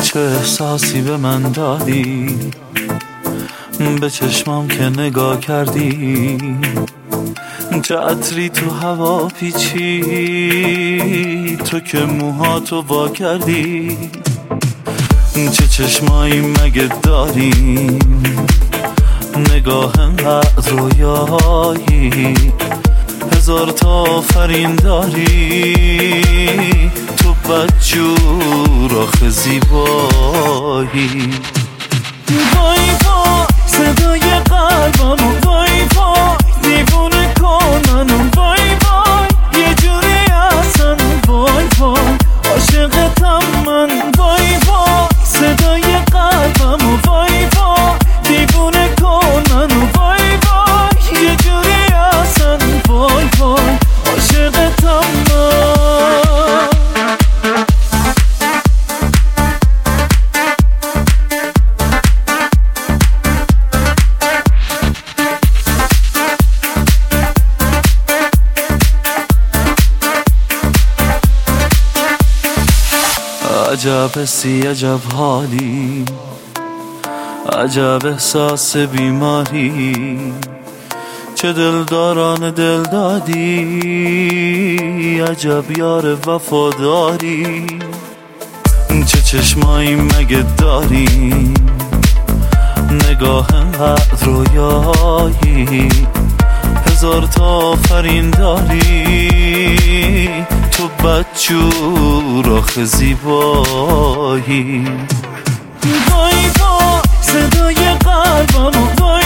چه احساسی به من دادی، به چشمام که نگاه کردی، چه عطری تو هوا پیچی، تو که موهاتو وا کردی. چه چشمایی مگه داریم، نگاه انقدر رویایی، هزار تا آفرین داری، تو بدجور آخه زیبایی. وای وای صدای قلبمو، وای وای دیوونه کن منو، وای وای یه جوری اصلا، وای وای عاشقتم من، وای وای صدای قلبمو، وای وای دیوونه کن منو، وای وای یه جوری اصلا، وای وای عاشقتم من. عجب حسی عجب حالی، عجب احساس بیماری، چه دلداران دل دادی، عجب یار وفاداری. چه چشمایی مگه داری، نگاه انقدر رویایی، هزار تا آفرین داری، تو بدجور آخه زیبایی. وای وای صدای قلبمو، وای